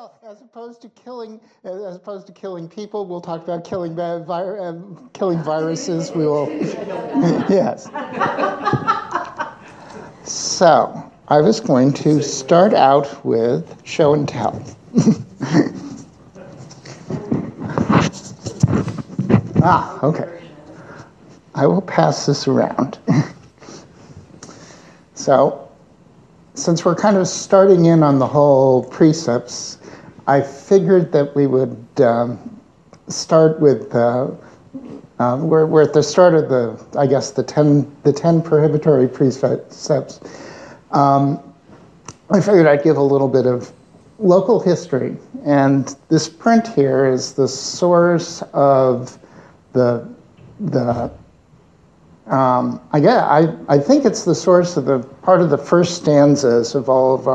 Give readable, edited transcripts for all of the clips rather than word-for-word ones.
Well, as opposed to killing people, we'll talk about killing viruses. We will, yes. So I was going to start out with show and tell. Okay. I will pass this around. So, since we're kind of starting in on the whole precepts, I figured that we would start with we're at the start of the 10 prohibitory precepts. I figured I'd give a little bit of local history, and this print here is the source of I think it's the source of the part of the first stanzas of all of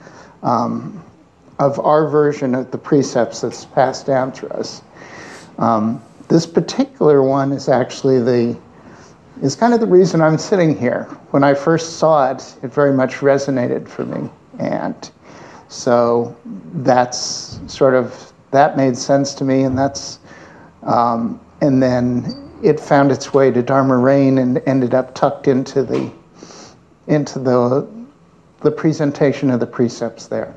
our version of the precepts that's passed down to us. This particular one is actually is kind of the reason I'm sitting here. When I first saw it, it very much resonated for me, and so that made sense to me, and and then it found its way to Dharma Rain and ended up tucked into the presentation of the precepts there.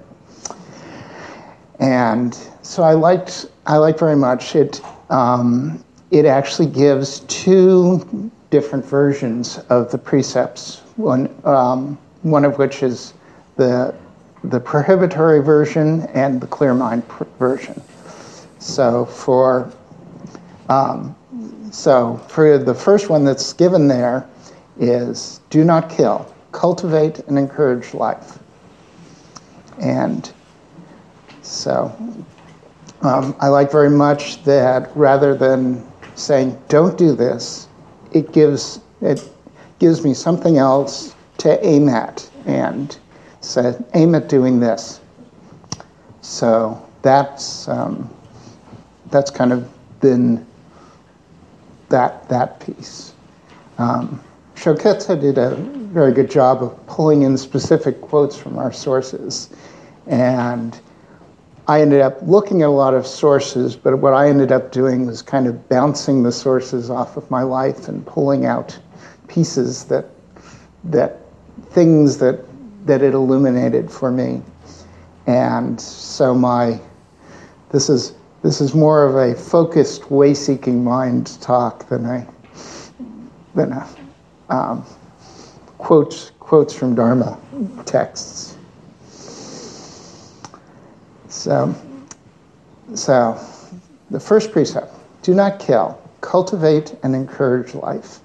And so I liked very much it. It actually gives two different versions of the precepts. One of which is the prohibitory version and the clear mind version. So for the first one that's given there is do not kill, cultivate and encourage life. And so I like very much that rather than saying don't do this, it gives me something else to aim at and said aim at doing this. So that's kind of been that piece. Shoketsu did a very good job of pulling in specific quotes from our sources, and I ended up looking at a lot of sources, but what I ended up doing was kind of bouncing the sources off of my life and pulling out pieces that things that it illuminated for me. And so this is more of a focused way-seeking mind talk than a quotes from Dharma texts. So the first precept: do not kill, cultivate and encourage life.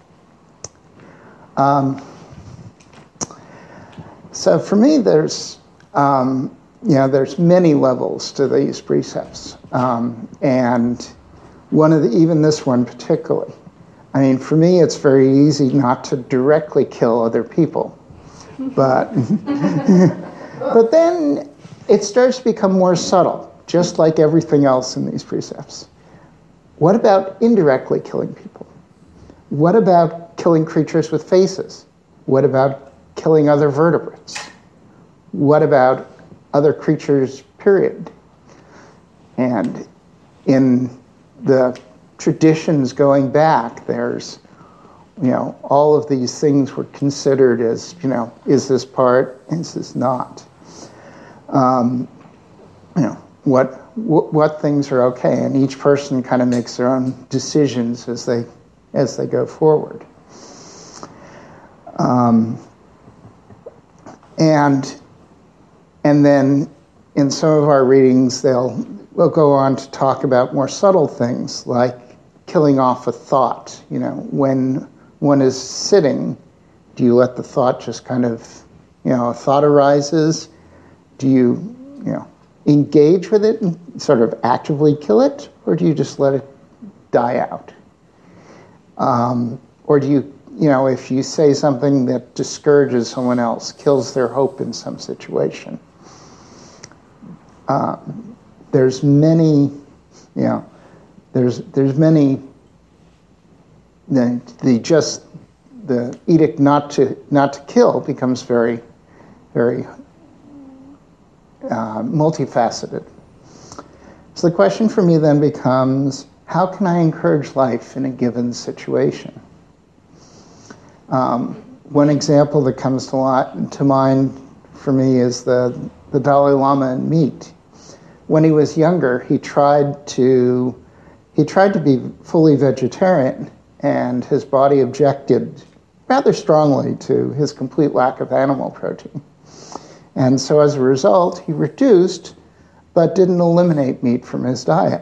So for me, there's many levels to these precepts, and even this one particularly. I mean, for me, it's very easy not to directly kill other people, but then it starts to become more subtle, just like everything else in these precepts. What about indirectly killing people? What about killing creatures with faces? What about killing other vertebrates? What about other creatures, period? And in the traditions going back, there's, all of these things were considered as, is this part, is this not? What things are okay, and each person kind of makes their own decisions as they go forward. And then in some of our readings, we'll go on to talk about more subtle things like killing off a thought. When one is sitting, do you let the thought just kind of, a thought arises? Do you, engage with it and sort of actively kill it, or do you just let it die out? Or do you, if you say something that discourages someone else, kills their hope in some situation? There's many, there's many. The edict not to kill becomes very, very multifaceted. So the question for me then becomes, how can I encourage life in a given situation? One example that comes to mind for me is the Dalai Lama and meat. When he was younger, he tried to be fully vegetarian, and his body objected rather strongly to his complete lack of animal protein. And so as a result, he reduced but didn't eliminate meat from his diet.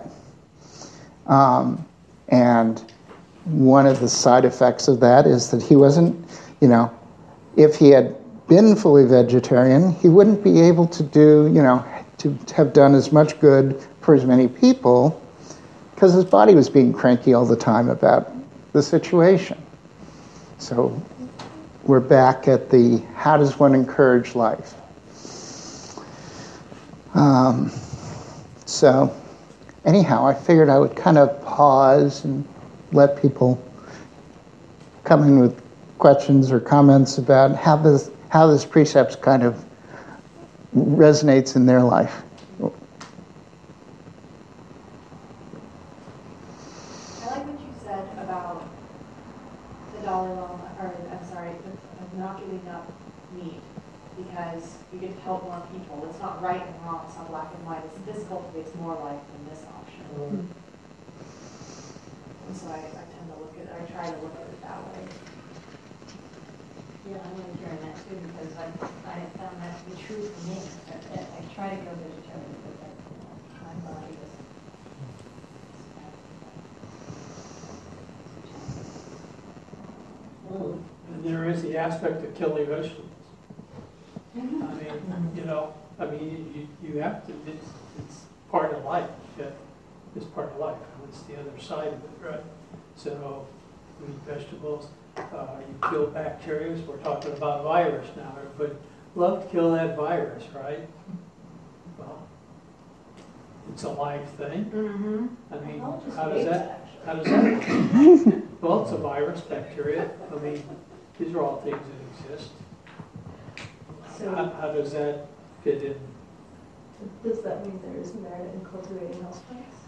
And one of the side effects of that is that he wasn't, if he had been fully vegetarian, he wouldn't be able to do, to have done as much good for as many people, because his body was being cranky all the time about the situation. So we're back at the how does one encourage life? So anyhow, I figured I would kind of pause and let people come in with questions or comments about how this precept kind of resonates in their life. I like what you said about the Dalai Lama, not giving up meat because you get to help more people. It's not right and wrong, it's not black and white. It's this cultivates more life than this option. Mm-hmm. And so I try to look at it that way. Yeah, I like hearing that too, because I have found that to be true for me. I try to go vegetarian, but my body is. And there is the aspect of killing vegetables. You have to, it's part of life. It's part of life. It's the other side of it, right? So, we eat vegetables, you kill bacteria. We're talking about virus now. Everybody love to kill that virus, right? Well, it's a live thing. Mm-hmm. I mean, how does that work? Well, it's a virus, bacteria. I mean, these are all things that exist. So how does that fit in? Does that mean there is merit in cultivating houseplants?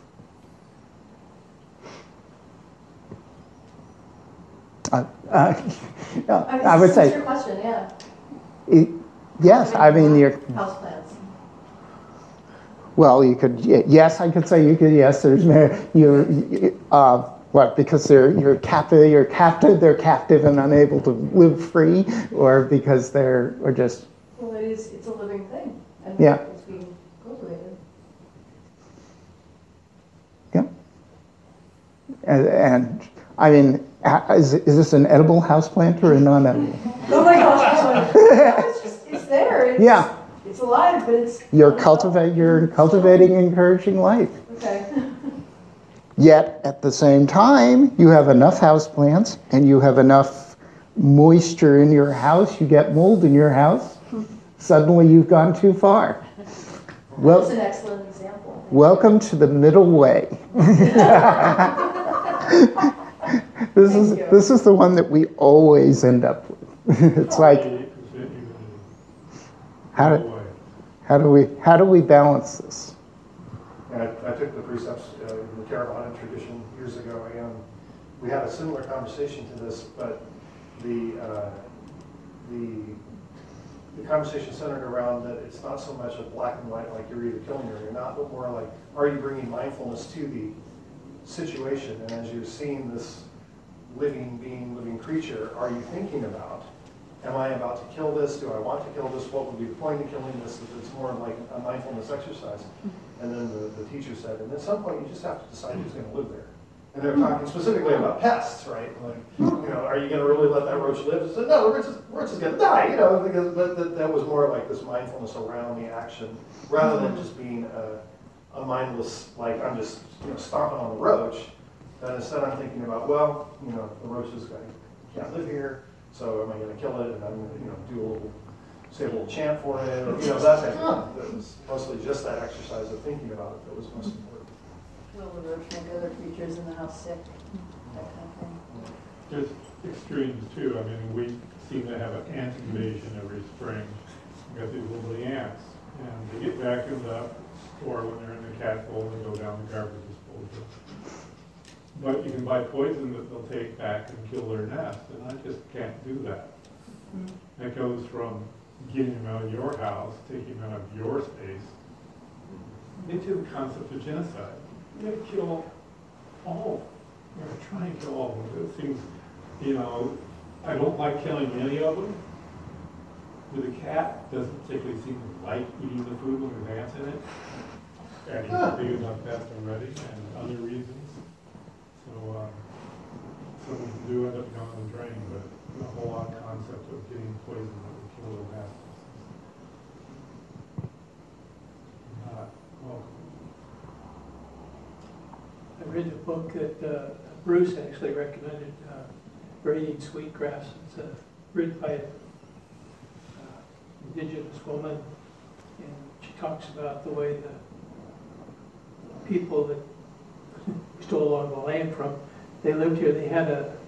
I would say. That's your question, yeah. Yes, I mean your houseplants. Well, you could. Yes, I could say you could. Yes, there's what? Because you're captive. They're captive and unable to live free, or because or just. Well, it's a living thing, and yeah. It's being cultivated. Yeah. And I mean, is this an edible houseplant or a non-edible? Oh my gosh! it's there. It's alive, but it's. You're cultivating, encouraging life. Okay. Yet at the same time, you have enough houseplants and you have enough moisture in your house. You get mold in your house. Suddenly, you've gone too far. Well, that's an excellent example. Welcome to the middle way. This is the one that we always end up with. It's like, how do we balance this? I took the precepts in the Theravada tradition years ago, and we had a similar conversation to this, but the conversation centered around that it's not so much a black and white, like you're either killing or you're not, but more like, are you bringing mindfulness to the situation? And as you're seeing this living creature, are you thinking about, am I about to kill this? Do I want to kill this? What would be the point of killing this? If it's more like a mindfulness exercise. And then the teacher said, and at some point you just have to decide who's going to live there. And they're talking specifically about pests, right? Like, are you going to really let that roach live? I said, no, the roach is going to die, because that was more like this mindfulness around the action, rather than just being a mindless, like I'm just stomping on the roach. But instead I'm thinking about, well, the roach is going to can't live here, so am I going to kill it? And I'm going to say a little chant for it, or that type of thing. It was mostly just that exercise of thinking about it that was most important. Will the roach make other creatures in the house sick? That kind of thing. There's extremes too. I mean, we seem to have an ant invasion every spring. We've got these little ants, and they get vacuumed up, or when they're in the cat bowl and go down the garbage disposal. But you can buy poison that they'll take back and kill their nest, and I just can't do that. That goes from getting them out of your house, taking them out of your space, into the concept of genocide. You gotta kill all. You gotta try and kill all of them. It seems, I don't like killing any of them. With a cat, doesn't particularly seem to like eating the food when there's ants in it. And he's big enough pest already, and other reasons. So, some of them do end up going in the drain, but the whole concept of getting poison that would kill the pests is not welcome. I read a book that Bruce actually recommended, Braiding Sweetgrass. It's written by an indigenous woman, and she talks about the way the people that we stole all the land from, they lived here. They had a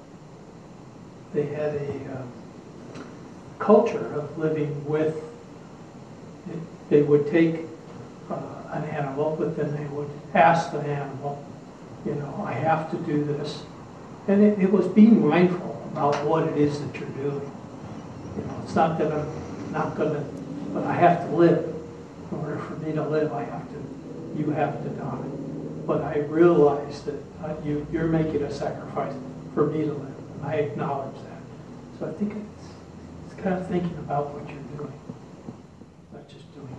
culture of living with. They would take an animal, but then they would ask the animal, I have to do this. And it was being mindful about what it is that you're doing. It's not that I'm not going to, but I have to live. In order for me to live, you have to die. But I realize that you're making a sacrifice for me to live, and I acknowledge that. So I think it's kind of thinking about what you're doing, not just doing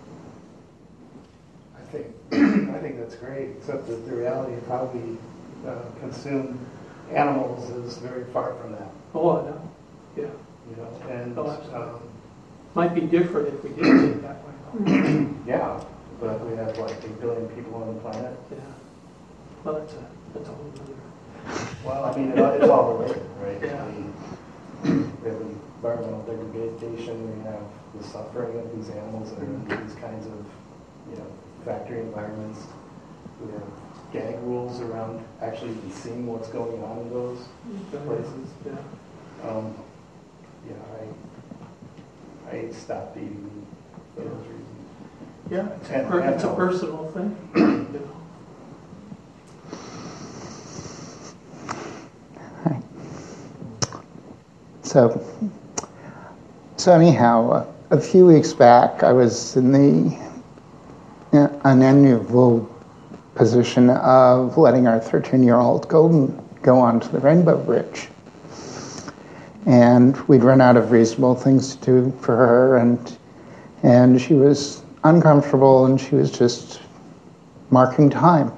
it. I think that's great, except that the reality of how we consume animals is very far from that. Oh, I know. Yeah. And might be different if we did it that way. yeah, but we have 8 billion people on the planet. Yeah. Well, that's a whole other. Well, I mean, it's all related, right? Yeah. We have environmental degradation. We have the suffering of these animals in these kinds of, factory environments. We have gag rules around actually seeing what's going on in those places. Yeah. I stopped eating meat for those reasons. Yeah, it's a personal thing. So anyhow, a few weeks back, I was in the unenviable position of letting our 13-year-old Golden go onto the Rainbow Bridge. And we'd run out of reasonable things to do for her, and she was uncomfortable, and she was just marking time.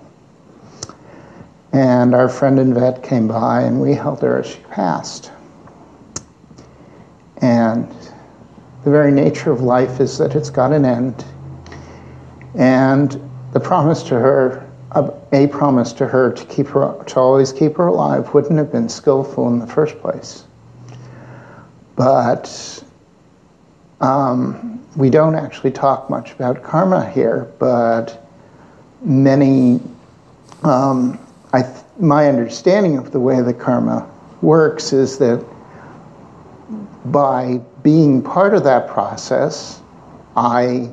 And our friend and vet came by, and we held her as she passed. And the very nature of life is that it's got an end. And the promise to her, a promise to her to always keep her alive wouldn't have been skillful in the first place. But we don't actually talk much about karma here, but many, my understanding of the way the karma works is that by being part of that process, I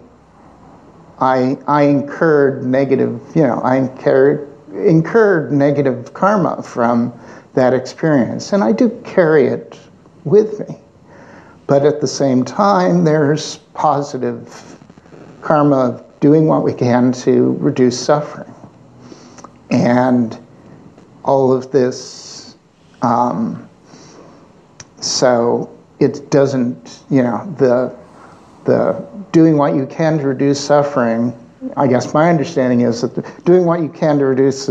incurred negative, incurred negative karma from that experience, and I do carry it with me. But at the same time, there's positive karma of doing what we can to reduce suffering. And all of this, so it doesn't, the doing what you can to reduce suffering, I guess my understanding is that doing what you can to reduce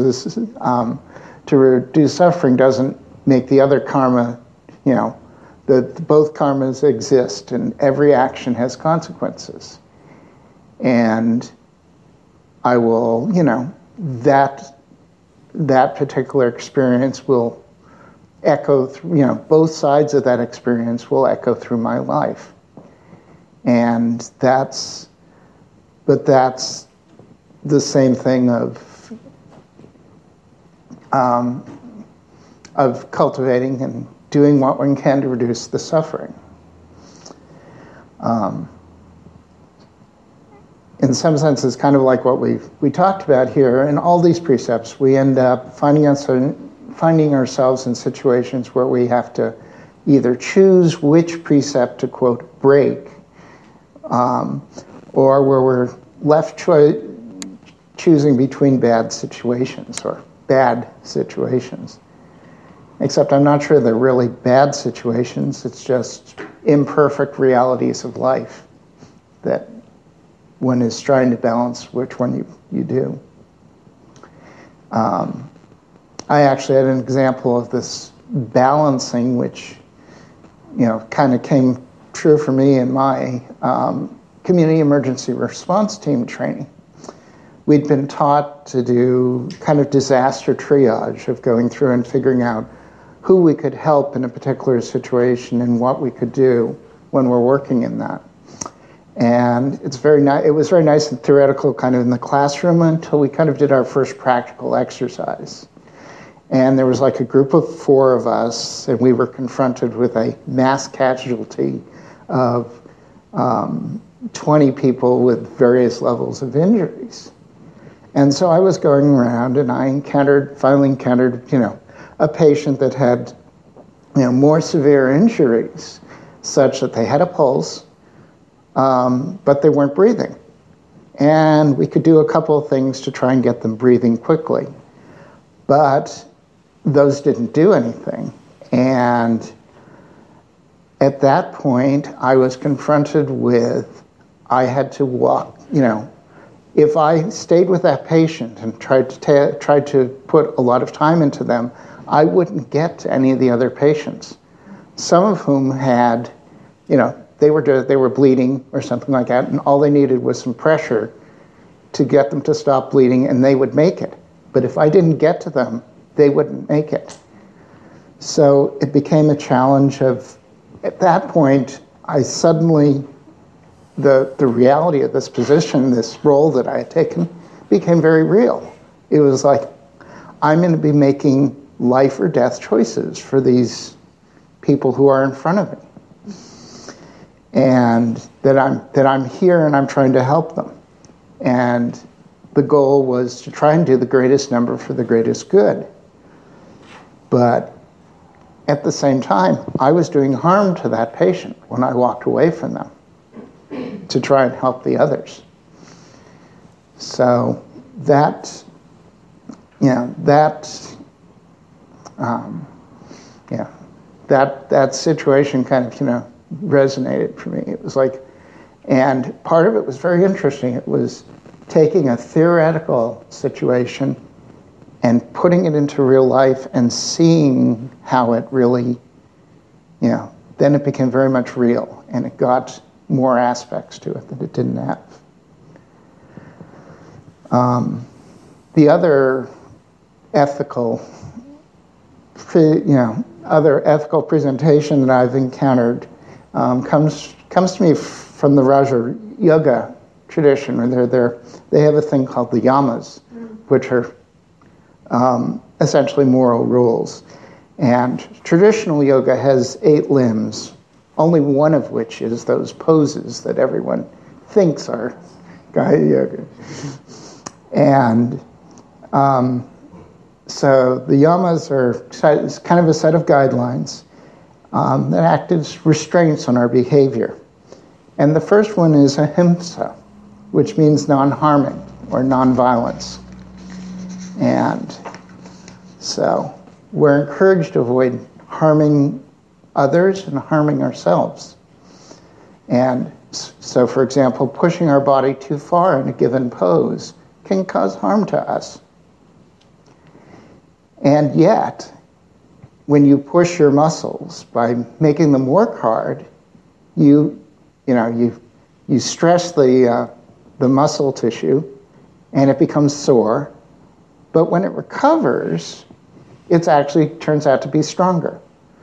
suffering doesn't make the other karma, that both karmas exist and every action has consequences. And I will, that particular experience will echo through, both sides of that experience will echo through my life. And that's the same thing of cultivating and doing what one can to reduce the suffering. in some senses, kind of like what we talked about here. In all these precepts, we end up finding ourselves in situations where we have to either choose which precept to, quote, break, or where we're left choosing between bad situations or bad situations. Except I'm not sure they're really bad situations. It's just imperfect realities of life that one is trying to balance which one you do. I actually had an example of this balancing, which, kind of came true for me in my community emergency response team training. We'd been taught to do kind of disaster triage of going through and figuring out who we could help in a particular situation and what we could do when we're working in that. And it was very nice and theoretical kind of in the classroom until we kind of did our first practical exercise. And there was like a group of 4 of us, and we were confronted with a mass casualty of 20 people with various levels of injuries. And so I was going around, and I finally encountered, a patient that had, more severe injuries, such that they had a pulse, but they weren't breathing. And we could do a couple of things to try and get them breathing quickly. But those didn't do anything. And at that point, I was confronted with, I had to walk, if I stayed with that patient and tried to put a lot of time into them, I wouldn't get to any of the other patients. Some of whom had, they were bleeding or something like that, and all they needed was some pressure to get them to stop bleeding, and they would make it. But if I didn't get to them, they wouldn't make it. So it became a challenge of, at that point, I suddenly, the reality of this position, this role that I had taken, became very real. It was like, I'm going to be making life or death choices for these people who are in front of me. And that I'm here and I'm trying to help them. And the goal was to try and do the greatest number for the greatest good. But at the same time, I was doing harm to that patient when I walked away from them to try and help the others. So that situation kind of, resonated for me. It was like, and part of it was very interesting. It was taking a theoretical situation and putting it into real life and seeing how it really, then it became very much real, and it got more aspects to it that it didn't have. The other ethical presentation that I've encountered comes to me from the Raja Yoga tradition, where they have a thing called the yamas, which are essentially moral rules. And traditional yoga has 8 limbs, only one of which is those poses that everyone thinks are Gaya Yoga. And so the yamas are kind of a set of guidelines that act as restraints on our behavior. And the first one is ahimsa, which means non-harming or non-violence. And so we're encouraged to avoid harming others and harming ourselves. And so, for example, pushing our body too far in a given pose can cause harm to us. And yet, when you push your muscles by making them work hard, you stress the muscle tissue, and it becomes sore. But when it recovers, it actually turns out to be stronger.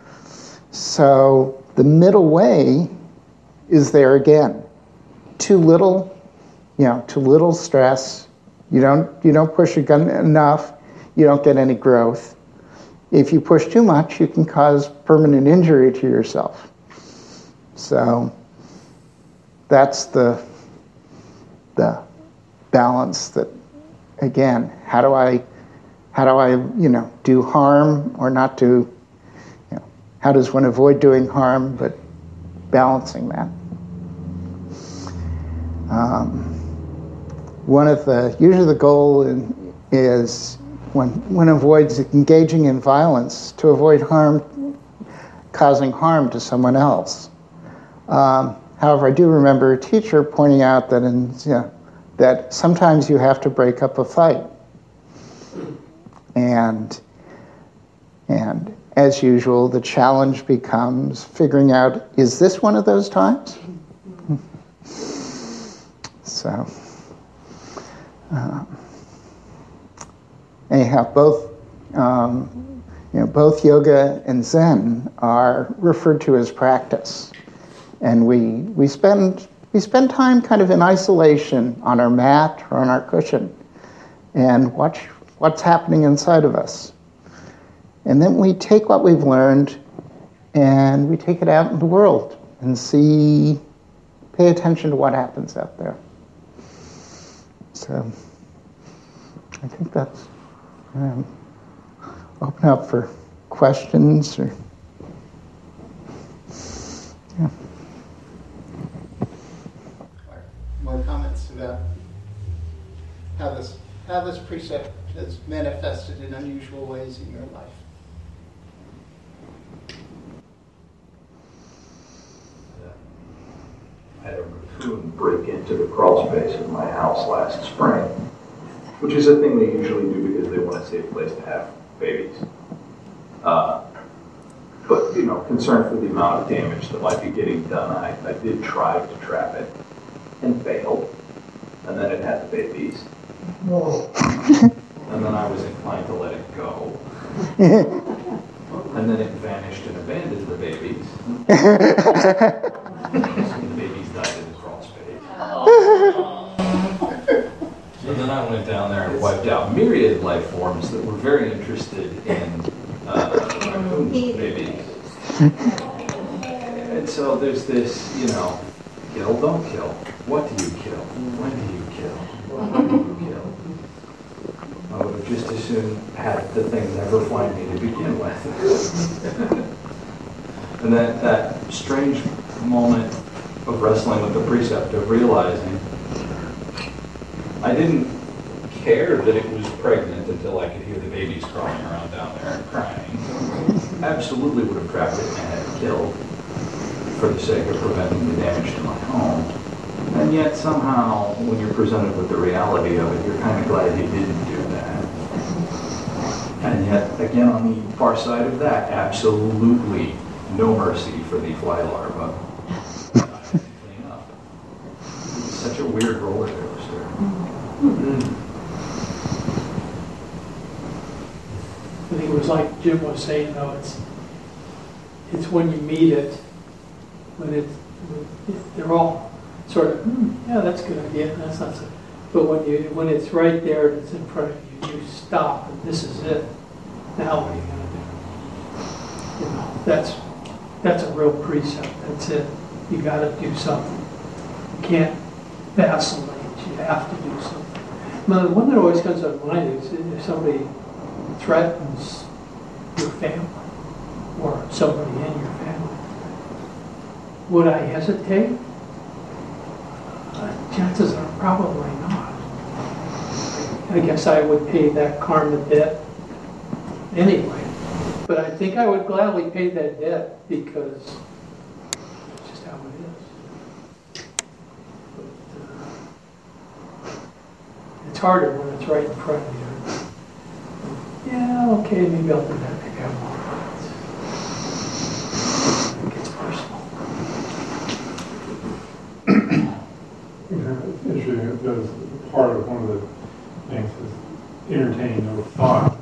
So the middle way is there again. Too little stress. You don't push your gun enough. You don't get any growth. If you push too much, you can cause permanent injury to yourself. So that's the balance that, again, how do I do harm or not do, how does one avoid doing harm, but balancing that. Usually the goal is when one avoids engaging in violence to avoid causing harm to someone else. However, I do remember a teacher pointing out that that sometimes you have to break up a fight. And as usual, the challenge becomes figuring out, is this one of those times? So, anyhow, both yoga and Zen are referred to as practice, and we spend time kind of in isolation on our mat or on our cushion, and watch what's happening inside of us, and then we take what we've learned and we take it out in the world and pay attention to what happens out there. So I think that's open up for questions or more comments about how this precept has manifested in unusual ways in your life. I had a raccoon break into the crawl space of my house last spring, which is a thing they usually do because they want a safe place to have babies. But, concerned for the amount of damage that might be getting done, I did try to trap it and failed. And then it had the babies. And then I was inclined to let it go. And then it vanished and abandoned the babies. The babies died in the crawl space. So then I went down there and wiped out myriad life forms that were very interested in raccoon babies. And so there's this, kill, don't kill. What do you kill? When do you kill? What do you kill? I would have just as soon had the thing never find me to begin with. And that strange moment of wrestling with the precept of realizing I didn't care that it was pregnant until I could hear the babies crawling around down there and crying. Absolutely would have trapped it and had it killed for the sake of preventing the damage to my home. And yet somehow, when you're presented with the reality of it, you're kind of glad you didn't do that. And yet, again, on the far side of that, absolutely no mercy for the fly larva. Clean up. It's such a weird roller coaster. I think it was like Jim was saying, though, it's when you meet it, they're all sort of, yeah, that's a good idea, that's not so. But when it's right there and it's in front of you, you stop and this is it. Now what are you going to do? That's a real precept. That's it. You got to do something. You can't vacillate. You have to do something. Now, the one that always comes to mind is if somebody threatens your family or somebody in your family, would I hesitate? Chances are probably not. I guess I would pay that karma debt anyway. But I think I would gladly pay that debt because it's just how it is. But, it's harder when it's right in front of you. Yeah, okay, maybe I'll do that. Maybe I won't. It gets personal. Interesting, because part of one of the things is entertaining no thought.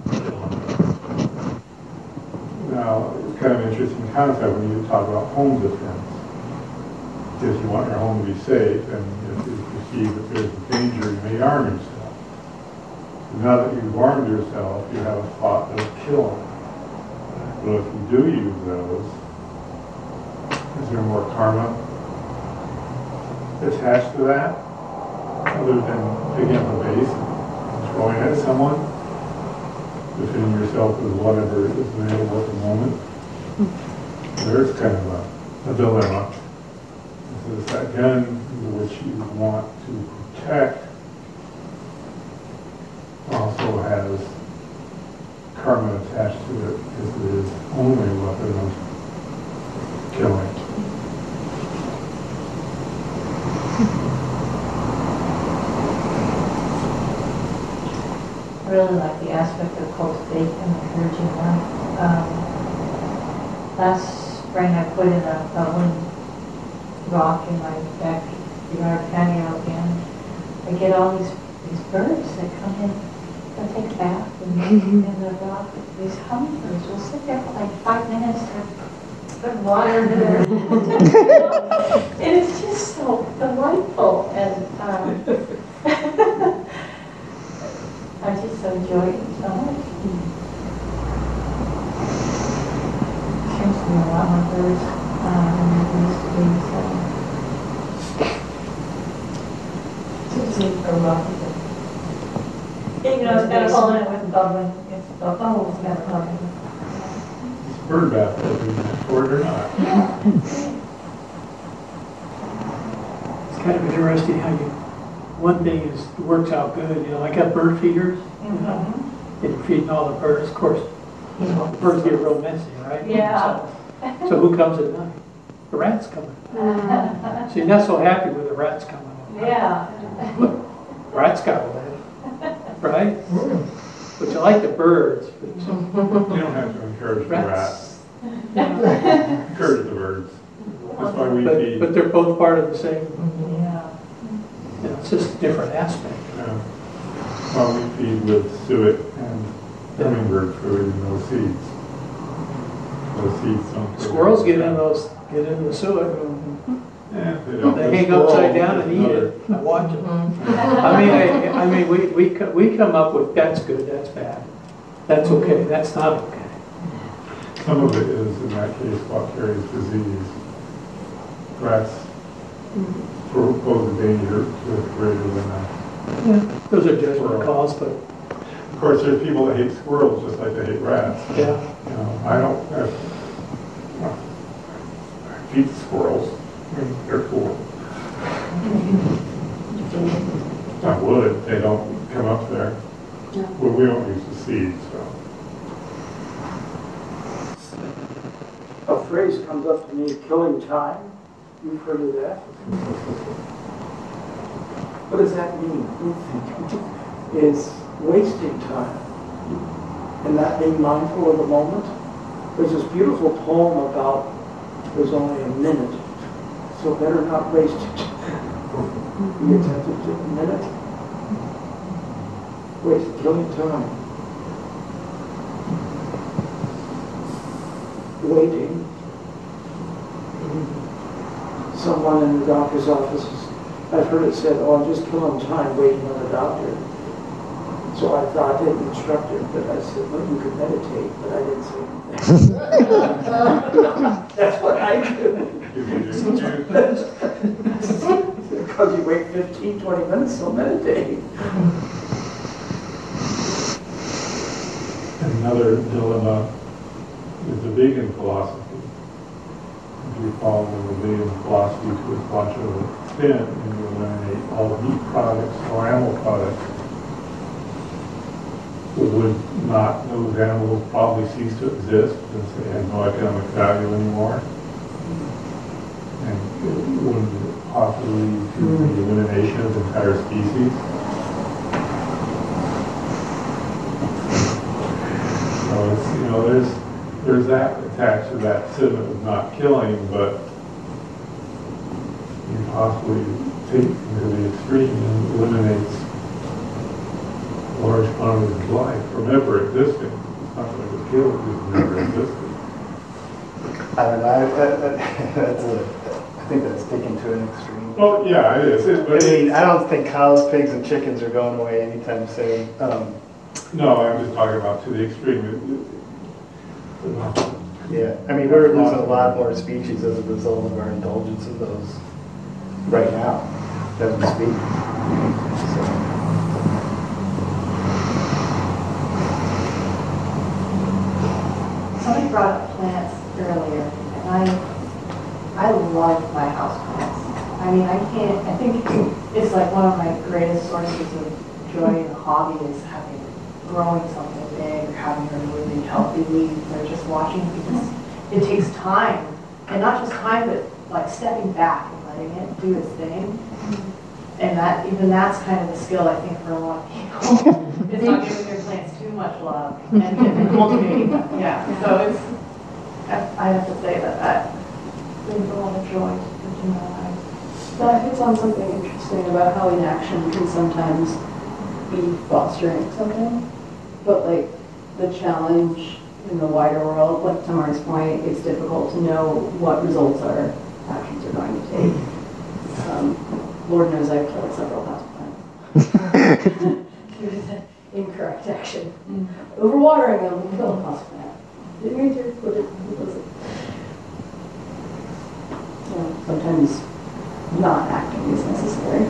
Now, it's kind of an interesting concept when you talk about home defense. If you want your home to be safe, and if you perceive that there's a danger, you may arm yourself. Now that you've armed yourself, you have a thought of killing. But if you do use those, is there more karma attached to that? other than picking up a vase, throwing it at someone, defending yourself with whatever is available at the moment. There's kind of a dilemma. It's that gun which you want to protect also has karma attached to it because it is only a weapon of killing. I really like the aspect of cultivate and encouraging life. Last spring I put in a wooden rock in my backyard patio, and I get all these birds that come in, they'll take a bath in the rock. These hummingbirds will sit there for like 5 minutes and put water in there. And it's just so delightful, and I just enjoy it so much. Seems to be a lot more birds than there used to be, so. Seems to be a rock. You know, it's got a hole in it with a bubbling. It's the bubble's got a bubbling. It's bird bath, whether you meant for it or not. It's kind of interesting how one thing is, it works out good, you know, I got bird feeders, and you're feeding all the birds, of course, the birds get real messy, right? Yeah. So who comes at night? The rats coming. So you're not so happy with the rats coming. Yeah. Rats got to live, right? But you like the birds. But You don't have to encourage the rats. Encourage the birds. That's why we feed. But they're both part of the same, Yeah. you know, it's just a different aspect. Well, we feed with suet and hummingbird food and no seeds. Those seeds don't. Squirrels get in the suet. Yeah, they don't. They hang upside down and eat it. I watch them. I mean, we come up with that's good, that's bad, that's okay, that's not okay. Some of it is, in that case, what carries disease. Rats pose a danger to it greater than that. Yeah, those are judgment calls, but Of course, there's people that hate squirrels just like they hate rats. yeah. You know, I feed squirrels. They're cool. I would, they don't come up there. Well, we don't use the seeds, so. A phrase comes up to me, killing time. You've heard of that? What does that mean? It's wasting time and not being mindful of the moment. There's this beautiful poem about there's only a minute, so better not waste it. Be attentive to the minute. Killing time. Waiting. Someone in the doctor's office, I've heard it said, oh, I'm just killing time waiting on the doctor. So I thought it instructed, but I said, well, you could meditate, but I didn't say anything. That's what I do. Because you wait 15, 20 minutes, so meditate. Another dilemma is the vegan philosophy. If you follow the vegan philosophy to its logical extent, and you eliminate all meat products or animal products, would not those animals probably cease to exist since they had no economic value anymore? And wouldn't it possibly lead to the elimination of entire species? So it's, you know, there's that attached to that sentiment of not killing, but you possibly take it to the extreme and eliminates large quantities of life from ever existing. It's not like it's killed, it's never existed. I don't know, I think that's taken to an extreme. Well, yeah, it is. I mean, I don't think cows, pigs, and chickens are going away anytime soon. No, I'm just talking about to the extreme. Yeah, I mean, we're losing a lot more species as a result of our indulgence in those right now. doesn't speak. So, Somebody brought up plants earlier, and I love my house plants. I mean, I think it's like one of my greatest sources of joy and hobby is growing something big or having a really healthy leaf or just watching because it takes time, and not just time, but like stepping back and letting it do its thing. And that's kind of the skill, I think, for a lot of people. It's not giving your plants too much love and cultivating them. Yeah. So I have to say that brings a lot of joy to my life. That hits on something interesting about how inaction can sometimes be fostering something. But like the challenge in the wider world, like Tamar's point, it's difficult to know what results our actions are going to take. Lord knows I've killed several houseplants. Due to the incorrect action. Overwatering them will kill a houseplant. Didn't mean to, but it wasn't. Sometimes not acting is necessary.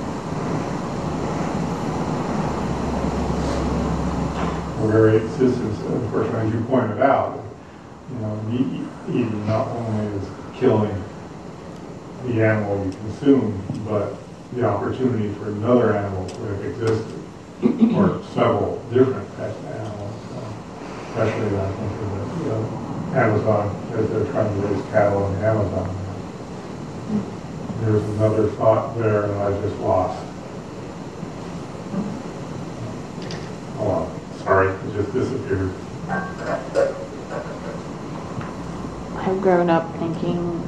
Where it exists, of course, as you pointed out, eating not only is killing the animal you consume, but the opportunity for another animal to have existed, or several different types of animals. Especially, I think, in the Amazon, as they're trying to raise cattle in the Amazon. There's another thought there that I just lost. Oh, sorry, it just disappeared. I've grown up thinking,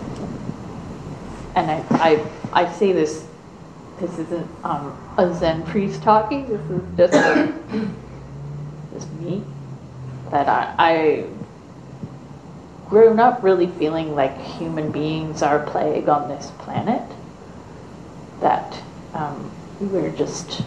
and I say this isn't a Zen priest talking, this is just me, that I grown up really feeling like human beings are a plague on this planet, that we're just,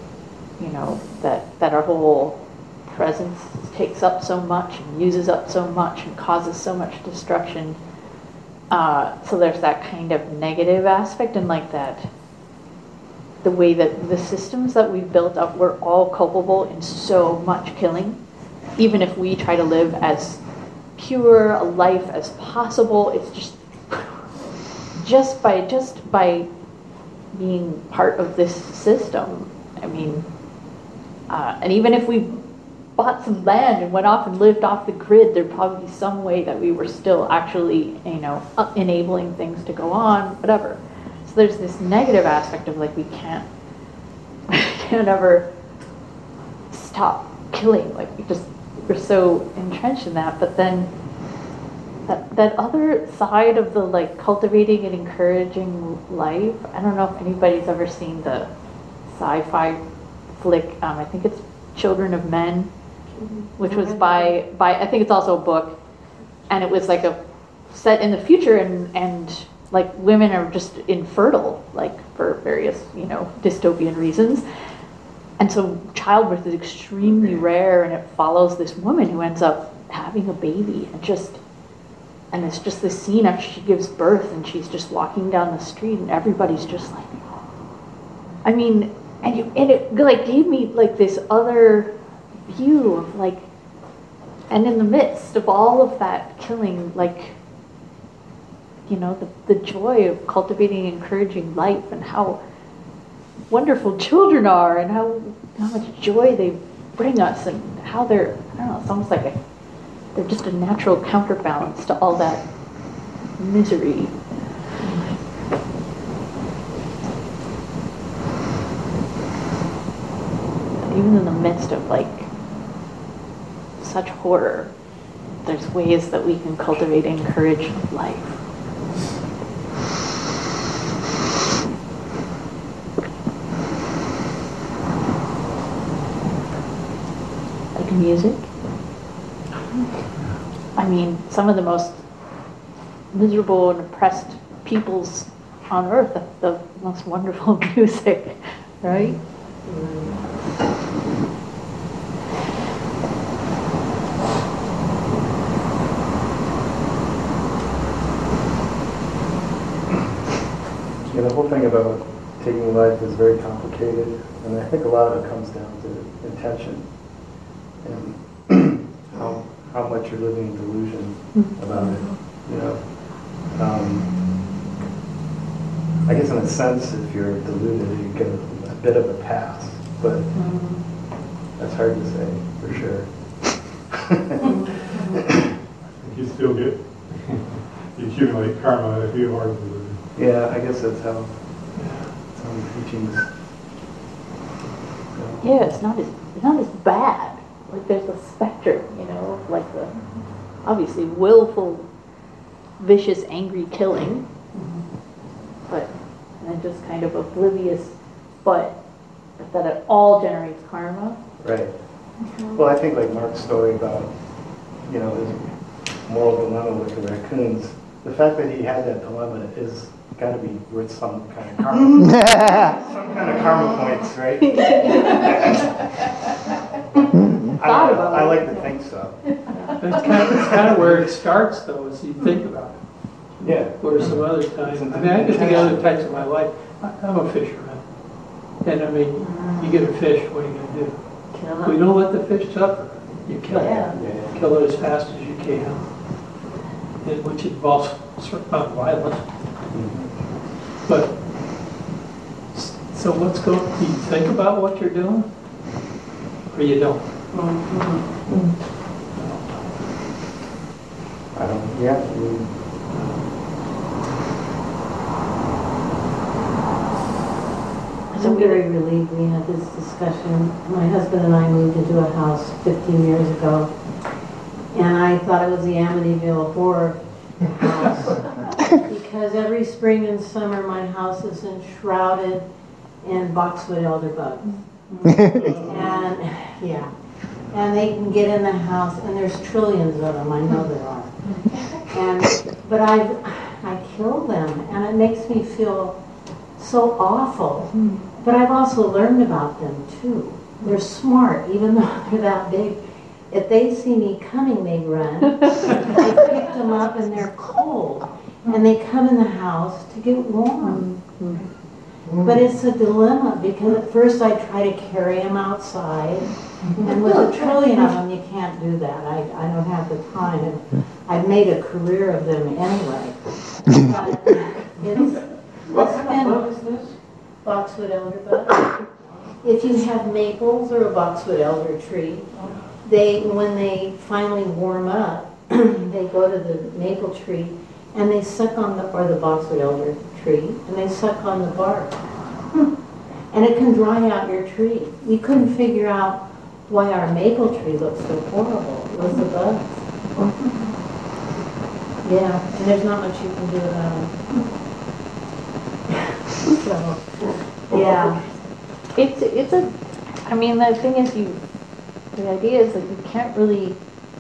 that our whole presence takes up so much and uses up so much and causes so much destruction. So there's that kind of negative aspect, and like that, the way that the systems that we've built up, we're all culpable in so much killing. Even if we try to live as pure a life as possible, it's just by being part of this system. I mean, and even if we bought some land and went off and lived off the grid, there'd probably be some way that we were still actually, enabling things to go on, whatever. So there's this negative aspect of like we can't ever stop killing. Like we're so entrenched in that. But then that other side of the like cultivating and encouraging life. I don't know if anybody's ever seen the sci-fi flick. I think it's Children of Men, which was by I think it's also a book, and it was like a set in the future, and like women are just infertile, like for various dystopian reasons, and so childbirth is extremely rare, and it follows this woman who ends up having a baby, and it's just this scene after she gives birth, and she's just walking down the street, and everybody's just like, I mean, and it like gave me like this other view of like, and in the midst of all of that killing, like, the joy of cultivating and encouraging life, and how wonderful children are, and how much joy they bring us, and how they're, I don't know, it's almost like they're just a natural counterbalance to all that misery. Even in the midst of like such horror, there's ways that we can cultivate and encourage life. Like music. I mean, some of the most miserable and oppressed peoples on earth have the most wonderful music, right? Yeah, the whole thing about taking life is very complicated, and I think a lot of it comes down to intention and how much you're living in delusion about it. You know, I guess in a sense, if you're deluded, you get a bit of a pass, but that's hard to say for sure. You still get, you accumulate karma if you are deluded. Yeah, I guess that's how some teachings go. Yeah, it's not as bad. Like there's a spectrum, you know, of like the obviously willful, vicious, angry killing, but and then just kind of oblivious, but that it all generates karma. Right. Well, I think like Mark's story about, you know, his moral dilemma with the raccoons, the fact that he had that dilemma is got to be worth some kind of karma. Some kind of karma points, right? I like to think so. It's kind of where it starts, though, as you think about it. Yeah. Or some other times. I mean, I can think of other times in my life. I'm a fisherman. And I mean, you get a fish, what are you going to do? Kill We it. don't let the fish suffer. You kill Yeah. it. Kill it as fast as you can. And which involves a certain amount of violence. But, so what's going, do you think about what you're doing? Or you don't? I don't, yeah. I'm very relieved we had this discussion. My husband and I moved into a house 15 years ago, and I thought it was the Amityville Horror house because every spring and summer my house is enshrouded in boxwood elderbugs. And yeah, and they can get in the house, and there's trillions of them. I know there are. But I kill them, and it makes me feel so awful. But I've also learned about them too. They're smart, even though they're that big. If they see me coming, they run. I picked them up, and they're cold, and they come in the house to get warm. But it's a dilemma because at first I try to carry them outside, and with a trillion of them, you can't do that. I don't have the time, and I've made a career of them anyway. But it's been boxwood elderbug. If you have maples or a boxwood elder tree, when they finally warm up, they go to the maple tree and they suck on or the boxwood elder tree, and they suck on the bark. And it can dry out your tree. We couldn't figure out why our maple tree looks so horrible. It was the bugs. Yeah, and there's not much you can do about it. So, yeah. It's a, I mean, the thing is the idea is that you can't really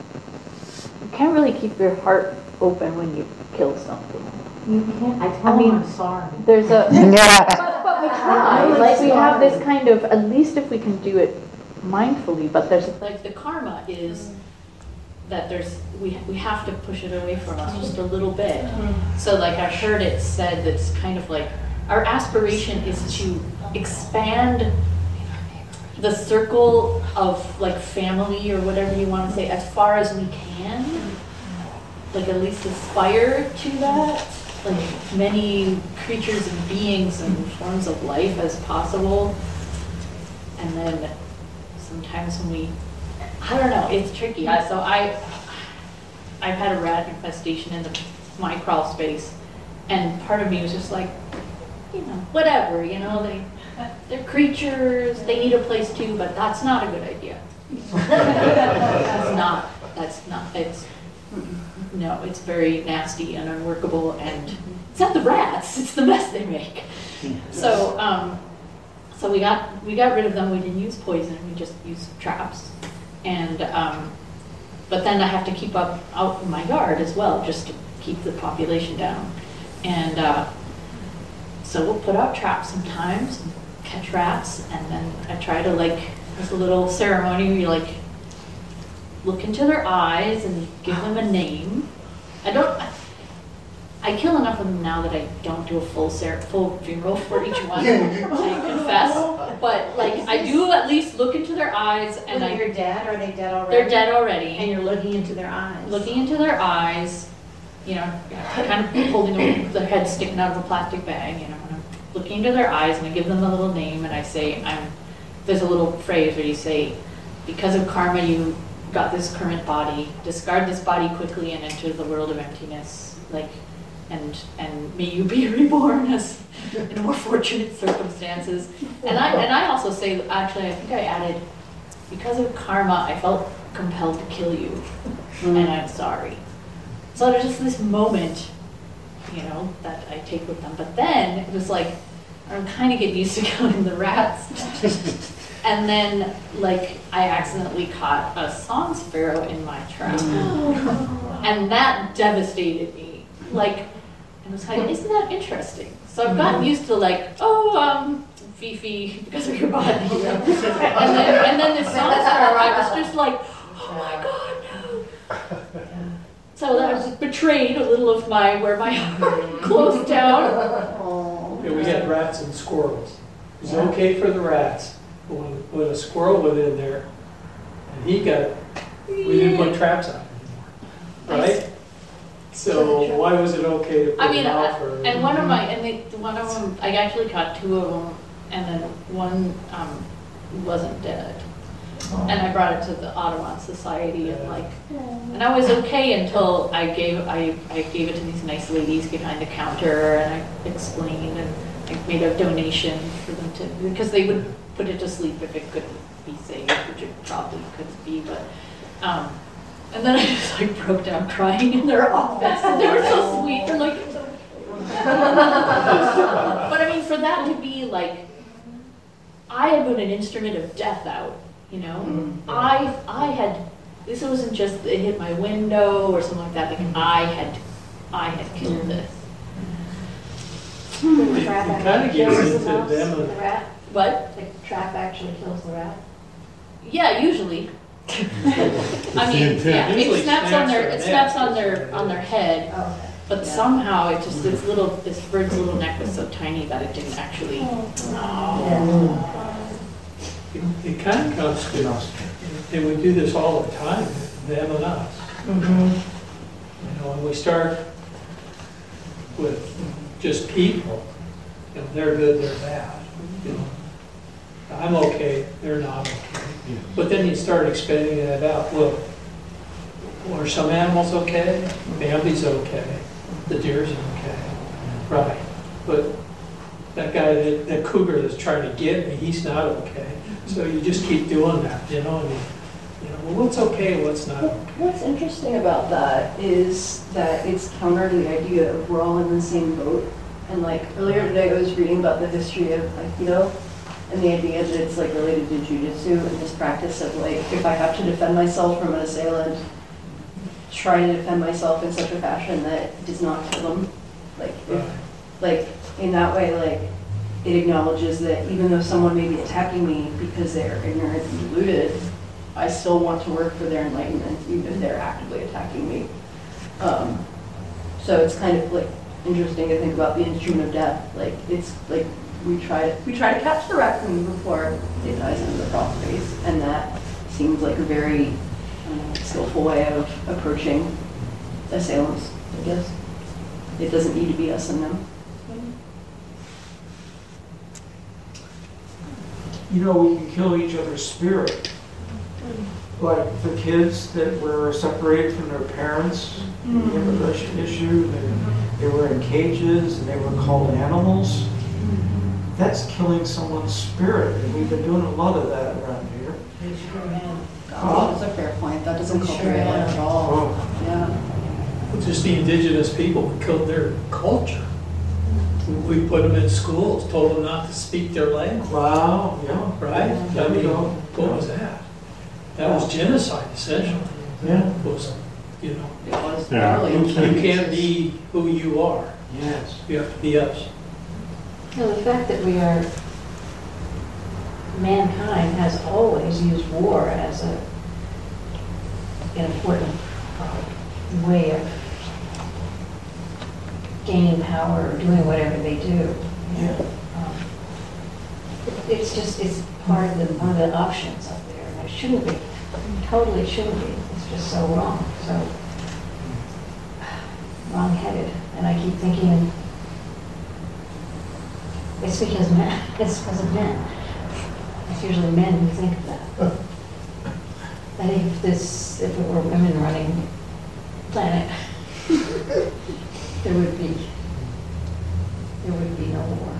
keep your heart open when you kill something. You can't, I tell them I'm sorry. There's a, but we try, like we have this kind of, at least if we can do it mindfully, but there's like the karma is that we have to push it away from us just a little bit. So like I heard it said that's kind of like our aspiration is to expand the circle of like family or whatever you want to say as far as we can, like at least aspire to that, like many creatures and beings and forms of life as possible. And then sometimes when I don't know, it's tricky. I've had a rat infestation in my crawl space, and part of me was just like, whatever, they're creatures, they need a place too, but that's not a good idea. It's very nasty and unworkable, and it's not the rats, it's the mess they make. So we got rid of them. We didn't use poison, we just used traps. And but then I have to keep out in my yard as well, just to keep the population down. And so we'll put out traps sometimes and catch rats, and then I try to there's a little ceremony where you look into their eyes and give them a name. I kill enough of them now that I don't do a full funeral for each one, I confess. But like, I do at least look into their eyes and When I. you're dead, are they dead already? They're dead already. And you're looking into their eyes. Looking into their eyes, you know, kind of holding them, their head sticking out of a plastic bag, you know, and I'm looking into their eyes and I give them a little name and I say, there's a little phrase where you say, because of karma you got this current body, discard this body quickly and enter the world of emptiness, like, and may you be reborn as in more fortunate circumstances. And I also say, actually, I think I added, because of karma, I felt compelled to kill you, and I'm sorry. So there's just this moment, you know, that I take with them. But then it was like, I'm kind of getting used to killing the rats. And then, like, I accidentally caught a song sparrow in my trap. And that devastated me. Like, and I was like, isn't that interesting? So I've gotten used to like, Fifi, because of your body. and then the song sparrow, I was just like, oh my God, no. So that was betrayed a little of where my heart closed down. Yeah, we had rats and squirrels. It was okay for the rats, but when a squirrel went in there, and we didn't put traps out anymore, right? So why was it okay to put them out for? And one of them, I actually caught 2 of them, and then one wasn't dead. And I brought it to the Audubon Society, and I was okay until I gave it to these nice ladies behind the counter, and I explained, and I made a donation for them because they would put it to sleep if it couldn't be saved, which it probably couldn't be, but. And then I just like broke down crying in their office. And they were so sweet. They're like, it's okay. But I mean, for that to be like, I had put an instrument of death out, you know? I had, this wasn't just it hit my window or something like that. Like I had killed this. It kind of gets into them. The rat? What? The trap actually kills the rat? Yeah, usually. I mean, yeah, it snaps on their head, but somehow this bird's little neck was so tiny that it didn't actually. It kind of comes to us, and we do this all the time, them and us. You know, when we start with just people, you know, they're good, they're bad. You know, I'm okay, they're not okay. But then you start expanding that out. Well, are some animals okay? Bambi's okay. The deer's okay. Right. But that guy, that cougar that's trying to get me, he's not okay. So you just keep doing that, you know? And well, what's okay, what's not okay? What's interesting about that is that it's counter to the idea of we're all in the same boat. And like earlier today, I was reading about the history of Aikido. And the idea that it's like related to jujitsu and this practice of like, if I have to defend myself from an assailant, try to defend myself in such a fashion that does not kill them. Like in that way, like it acknowledges that even though someone may be attacking me because they're ignorant and deluded, I still want to work for their enlightenment, even if they're actively attacking me. So it's kind of like interesting to think about the instrument of death. Like it's like, we try to catch the raccoon before it dies into the crawl space, and that seems like a very skillful way of approaching assailants, I guess. It doesn't need to be us and them. You know, we can kill each other's spirit. Like the kids that were separated from their parents in the immigration issue, they were in cages and they were called animals. That's killing someone's spirit, and we've been doing a lot of that around here. That's a fair point. That doesn't culture at all. Yeah. Just the indigenous people, we killed their culture. We put them in schools, told them not to speak their language. Wow, yeah. Right? I mean, what was that? That was genocide, essentially. Yeah. It was, you know. It was. Yeah. You can't be who you are. Yes. You have to be us. So the fact that mankind has always used war as an important way of gaining power or doing whatever they do. It's just, it's part of one of the options up there, and it shouldn't be, totally shouldn't be. It's just so wrong, so wrong-headed. And I keep thinking, it's because of men. It's usually men who think of that. That if it were women running the planet, there would be no war.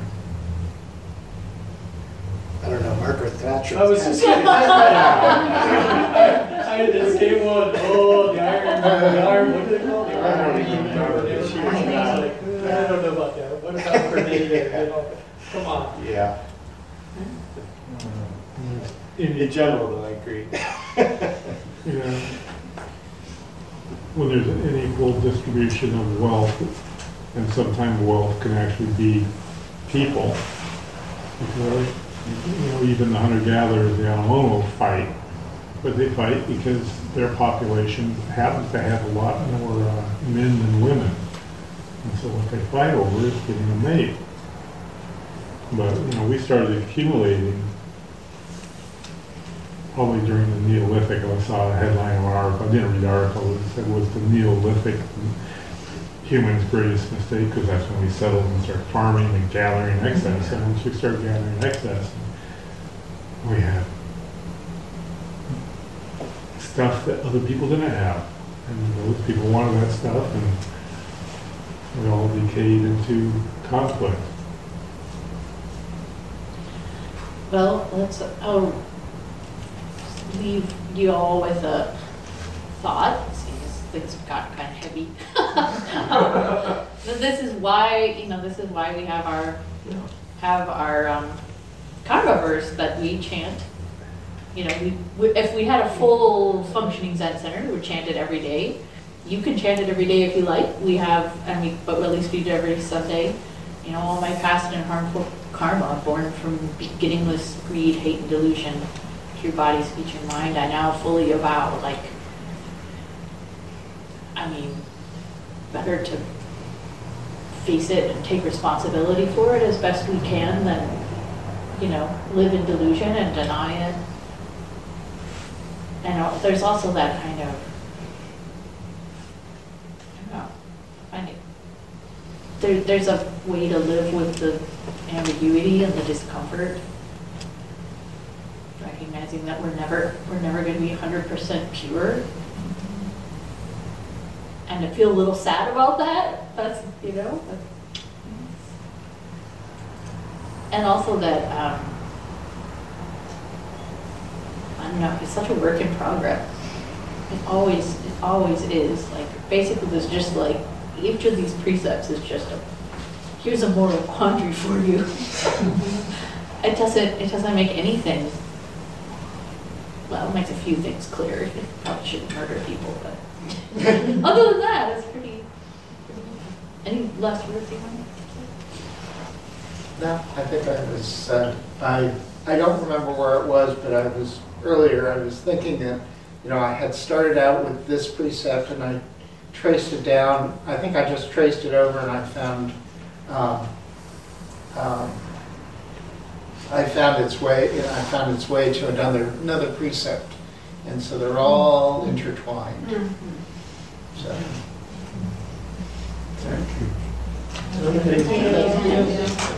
I don't know, Margaret Thatcher. I was just kidding. I had this came on, the iron, what do they call it? I don't know about that. What about Grenada? Come on. Yeah. In general, though, I agree. Yeah. When there's an unequal distribution of wealth, and sometimes wealth can actually be people. Because, even the hunter-gatherers, the Yanomamo fight, but they fight because their population happens to have a lot more men than women. And so what they fight over is getting a mate. But, we started accumulating probably during the Neolithic. I saw a headline of an article, I didn't read the article, it said was the Neolithic human's greatest mistake, because that's when we settled and started farming and gathering excess. And once we started gathering excess, we had stuff that other people didn't have. And those people wanted that stuff, and we all decayed into conflict. Well, let's leave you all with a thought, because things got kind of heavy. This is why we have our Karma verse that we chant. If we had a full functioning Zen center, we would chant it every day. You can chant it every day if you like. But at least we do every Sunday. All my past and harmful karma, born from beginningless greed, hate, and delusion, through body, speech, and mind, I now fully avow. Better to face it and take responsibility for it as best we can than, live in delusion and deny it. And there's also that kind of, there's a way to live with the ambiguity and the discomfort, recognizing that we're never going to be 100% pure, and to feel a little sad about that. That's and also that it's such a work in progress. It always is. Basically, there's just each of these precepts is just here's a moral quandary for you. It doesn't make anything. Well, it makes a few things clear. You probably shouldn't murder people, but other than that, it's pretty. Any last words you want to say? No, I think I was. I don't remember where it was, but I was thinking that I had started out with this precept and I traced it down. I think I just traced it over and I found its way to another precept, and so they're all intertwined. Mm-hmm. So. Thank you.